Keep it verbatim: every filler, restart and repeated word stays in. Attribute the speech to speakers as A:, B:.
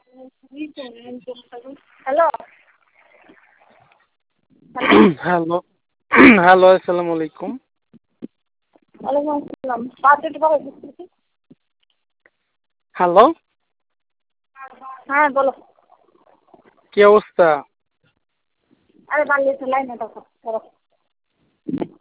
A: Hello
B: hello hello আসসালামু আলাইকুম।
A: ওয়ালাইকুম আসসালাম। পাঁচ টাকা
B: হ্যালো,
A: হ্যাঁ বলো।
B: কি অবস্থা?
A: আরে বাড়িতে লাইনে দেখো।